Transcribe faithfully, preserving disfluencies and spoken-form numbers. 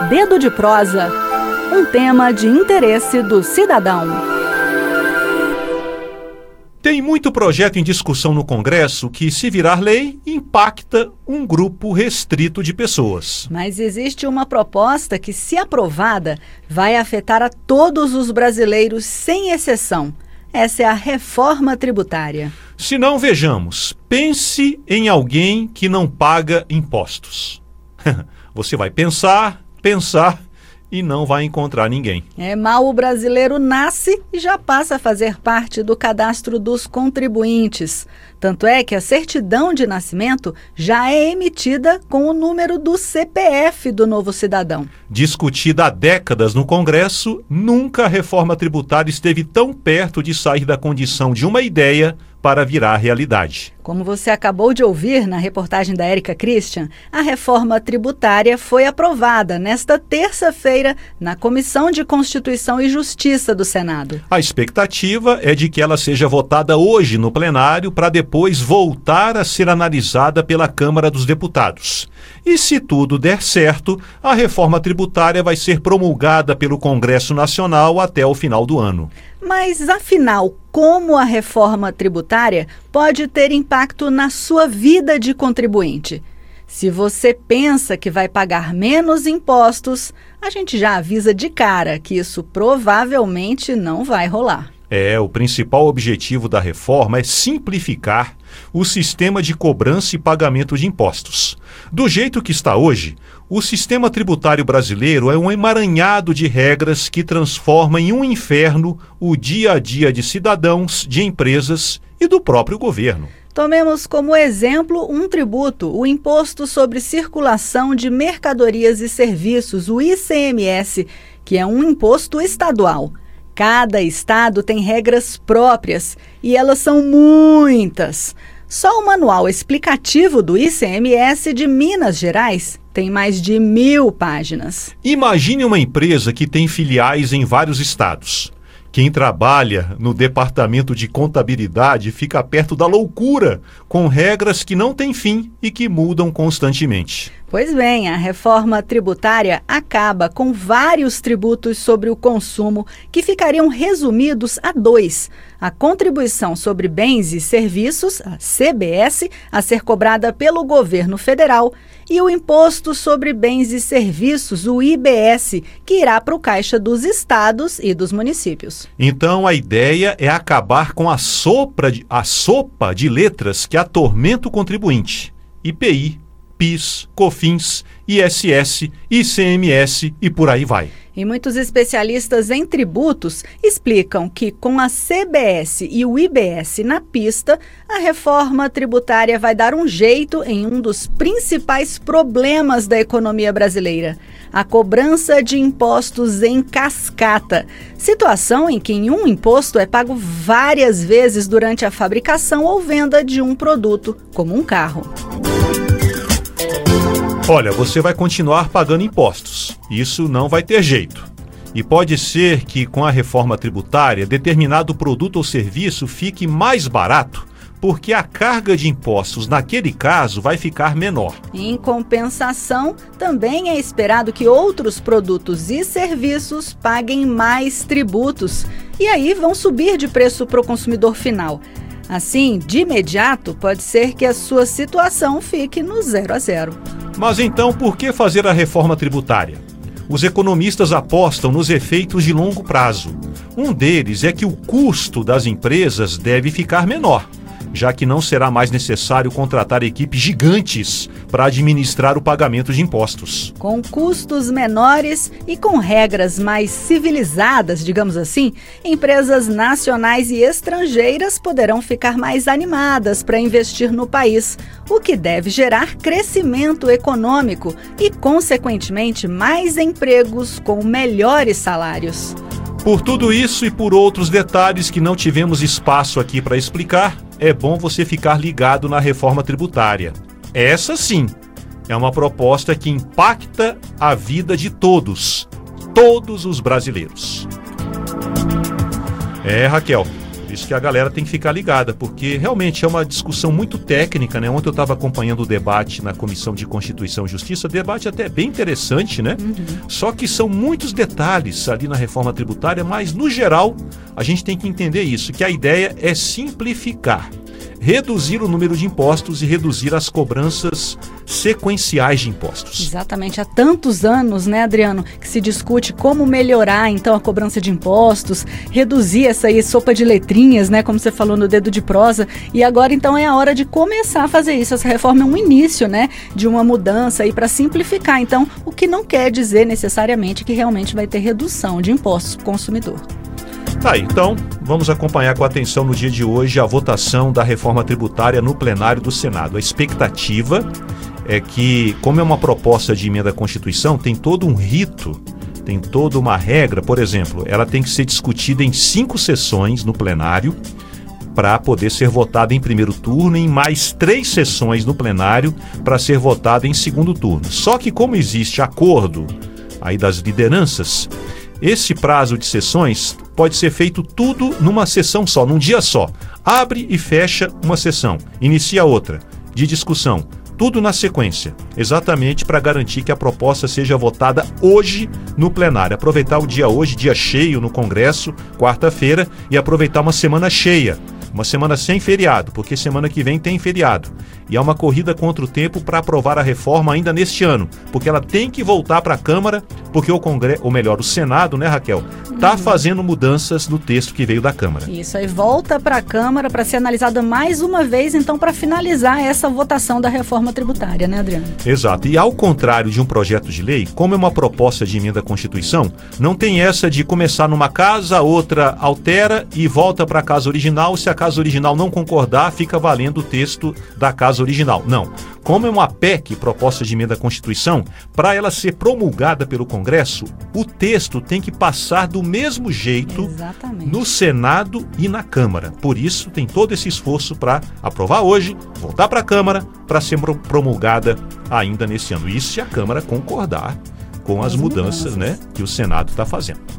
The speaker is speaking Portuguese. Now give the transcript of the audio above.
Dedo de Prosa, um tema de interesse do cidadão. Tem muito projeto em discussão no Congresso que, se virar lei, impacta um grupo restrito de pessoas. Mas existe uma proposta que, se aprovada, vai afetar a todos os brasileiros sem exceção. Essa é a reforma tributária. Se não, vejamos. Pense em alguém que não paga impostos. Você vai pensar, pensar e não vai encontrar ninguém. É mal o brasileiro nasce e já passa a fazer parte do cadastro dos contribuintes. Tanto é que a certidão de nascimento já é emitida com o número do C P F do novo cidadão. Discutida há décadas no Congresso, nunca a reforma tributária esteve tão perto de sair da condição de uma ideia para virar realidade. Como você acabou de ouvir na reportagem da Érica Christian, a reforma tributária foi aprovada nesta terça-feira na Comissão de Constituição e Justiça do Senado. A expectativa é de que ela seja votada hoje no plenário para depois voltar a ser analisada pela Câmara dos Deputados. E se tudo der certo, a reforma tributária vai ser promulgada pelo Congresso Nacional até o final do ano. Mas, afinal, como a reforma tributária pode ter impacto na sua vida de contribuinte? Se você pensa que vai pagar menos impostos, a gente já avisa de cara que isso provavelmente não vai rolar. É, o principal objetivo da reforma é simplificar o sistema de cobrança e pagamento de impostos. Do jeito que está hoje, o sistema tributário brasileiro é um emaranhado de regras que transforma em um inferno o dia a dia de cidadãos, de empresas e do próprio governo. Tomemos como exemplo um tributo, o Imposto sobre Circulação de Mercadorias e Serviços, o I C M S, que é um imposto estadual. Cada estado tem regras próprias e elas são muitas. Só o manual explicativo do I C M S de Minas Gerais tem mais de mil páginas. Imagine uma empresa que tem filiais em vários estados. Quem trabalha no departamento de contabilidade fica perto da loucura, com regras que não têm fim e que mudam constantemente. Pois bem, a reforma tributária acaba com vários tributos sobre o consumo que ficariam resumidos a dois: a contribuição sobre bens e serviços, a C B S, a ser cobrada pelo governo federal, e o Imposto sobre Bens e Serviços, o I B S, que irá para o caixa dos estados e dos municípios. Então a ideia é acabar com a sopa de, a sopa de letras que atormenta o contribuinte: I P I, PIS, COFINS, I S S, I C M S e por aí vai. E muitos especialistas em tributos explicam que, com a C B S e o I B S na pista, a reforma tributária vai dar um jeito em um dos principais problemas da economia brasileira: a cobrança de impostos em cascata. Situação em que um imposto é pago várias vezes durante a fabricação ou venda de um produto, como um carro. Olha, você vai continuar pagando impostos. Isso não vai ter jeito. E pode ser que, com a reforma tributária, determinado produto ou serviço fique mais barato, porque a carga de impostos, naquele caso, vai ficar menor. Em compensação, também é esperado que outros produtos e serviços paguem mais tributos. E aí vão subir de preço para o consumidor final. Assim, de imediato, pode ser que a sua situação fique no zero a zero. Mas então, por que fazer a reforma tributária? Os economistas apostam nos efeitos de longo prazo. Um deles é que o custo das empresas deve ficar menor, já que não será mais necessário contratar equipes gigantes para administrar o pagamento de impostos. Com custos menores e com regras mais civilizadas, digamos assim, empresas nacionais e estrangeiras poderão ficar mais animadas para investir no país, o que deve gerar crescimento econômico e, consequentemente, mais empregos com melhores salários. Por tudo isso e por outros detalhes que não tivemos espaço aqui para explicar, é bom você ficar ligado na reforma tributária. Essa sim é uma proposta que impacta a vida de todos, todos os brasileiros. É, Raquel, isso que a galera tem que ficar ligada, porque realmente é uma discussão muito técnica, né? Ontem eu estava acompanhando o debate na Comissão de Constituição e Justiça, debate até bem interessante, né? Uhum. Só que são muitos detalhes ali na reforma tributária, mas no geral a gente tem que entender isso, que a ideia é simplificar, reduzir o número de impostos e reduzir as cobranças sequenciais de impostos. Exatamente. Há tantos anos, né, Adriano, que se discute como melhorar, então, a cobrança de impostos, reduzir essa aí sopa de letrinhas, né, como você falou no dedo de prosa, e agora, então, é a hora de começar a fazer isso. Essa reforma é um início, né, de uma mudança aí para simplificar. Então, o que não quer dizer necessariamente que realmente vai ter redução de impostos para o consumidor. Tá aí, então, vamos acompanhar com atenção no dia de hoje a votação da reforma tributária no plenário do Senado. A expectativa é que, como é uma proposta de emenda à Constituição, tem todo um rito, tem toda uma regra. Por exemplo, ela tem que ser discutida em cinco sessões no plenário para poder ser votada em primeiro turno e em mais três sessões no plenário para ser votada em segundo turno. Só que como existe acordo aí das lideranças, esse prazo de sessões pode ser feito tudo numa sessão só, num dia só. Abre e fecha uma sessão, inicia outra, de discussão. Tudo na sequência, exatamente para garantir que a proposta seja votada hoje no plenário. Aproveitar o dia hoje, dia cheio no Congresso, quarta-feira, e aproveitar uma semana cheia, uma semana sem feriado, porque semana que vem tem feriado. E há uma corrida contra o tempo para aprovar a reforma ainda neste ano, porque ela tem que voltar para a Câmara, porque o Congresso, ou melhor, o Senado, né, Raquel, está uhum. fazendo mudanças no texto que veio da Câmara. Isso, aí volta para a Câmara para ser analisada mais uma vez, então, para finalizar essa votação da reforma tributária, né, Adriano? Exato. E ao contrário de um projeto de lei, como é uma proposta de emenda à Constituição, não tem essa de começar numa casa, outra altera e volta para a casa original. Se a casa original não concordar, fica valendo o texto da casa original. Não. Como é uma P E C, proposta de emenda à Constituição, para ela ser promulgada pelo Congresso, o texto tem que passar do mesmo jeito Exatamente. No Senado e na Câmara. Por isso, tem todo esse esforço para aprovar hoje, voltar para a Câmara, para ser promulgada ainda nesse ano. Isso se a Câmara concordar com as, as mudanças, mudanças. Né, que o Senado está fazendo.